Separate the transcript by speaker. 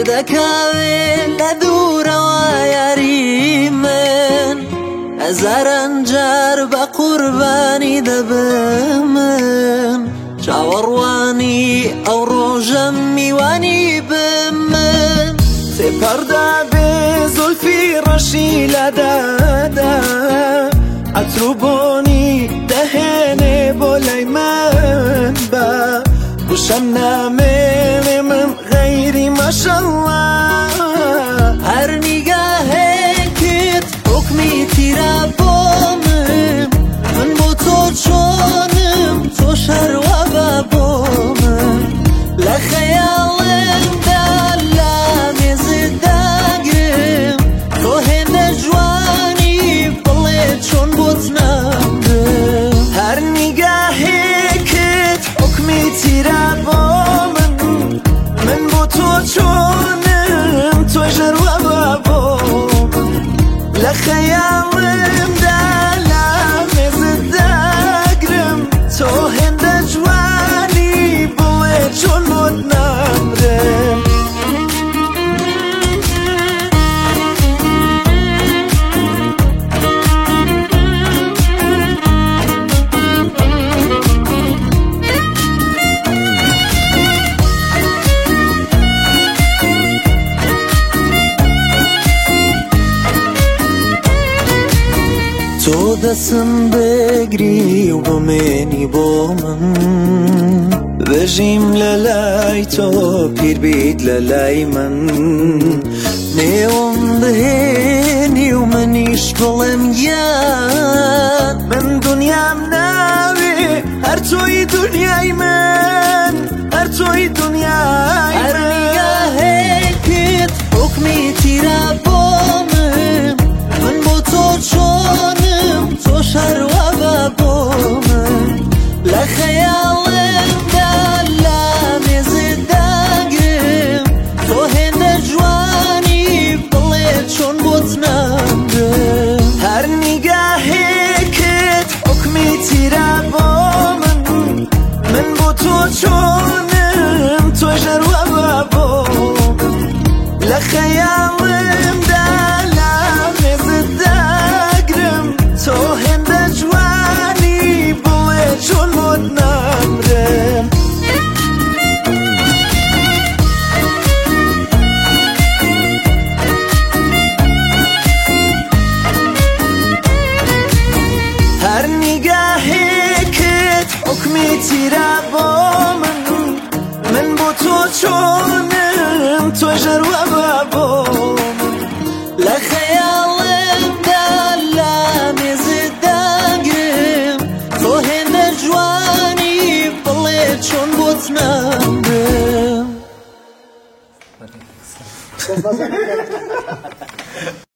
Speaker 1: دەکاوێ لە دوورەوە یاری من هەزاران جار بە قوربانی دەبم من چاوەڕوانی ئەو ڕۆژە میوانی بم من
Speaker 2: سێپەڕدا بێ زولفی ڕەشی لەدەدا عەتر و بۆنی دەهێنێ بۆ لای من بە وشەم نامێنێ من غەیری مەشەڵڵا
Speaker 1: هەر نیگاهێکت حوکمی تیرە بۆ من بۆ تۆ چۆنم تۆ شەروە بە بۆ من لە خەیاڵمدا لە مێزت داگرم تۆ هێندە جوانی بڵێ چۆن بۆت نامرم
Speaker 2: هەر نیگاهێکت حوکمی تیرە بۆ من بۆ تۆ چۆنم تۆی ژەروە بە بۆ من لە خەیاڵمدا لە مێزت داگرم تۆ هێندە جوانی بڵێ چۆن بۆت نامرم
Speaker 1: تۆ دەسم بگری و بمێنی بۆ من
Speaker 2: بژیم لە لای تۆ پیر بیت لە لای من
Speaker 1: نێوم بهێنی و منیش بڵێم یان
Speaker 2: من دنیام ناوێ هەر تۆی دنیای من هەر تۆی دنیای
Speaker 1: هەر
Speaker 2: من
Speaker 1: نیگاهێکت حوکمی تیرە بۆ من بۆ تۆ چۆنم تۆ شەروە بە بۆ من لە خەیاڵمدا لە مێزت داگرم تۆ هێندە جوانی بڵێ چۆن بۆت نامرم
Speaker 2: هەر نیگاهێکت حوکمی تیرە بۆ من بۆ تۆ چۆنم تۆی ژەروە بە بۆ من لە خەیاڵمدا لە مێزت داگرم تۆ هێندە جوانی بڵێ چۆن بۆت نامرم هەر نیگاهێکت حوکمی تیرە بۆ من بۆ تۆ چۆنم تۆی ژەروە بە بۆ من
Speaker 1: لە خەیاڵمدا لە مێزت داگرم تۆ هێندە جوانی بڵێ چۆن بۆت نامرم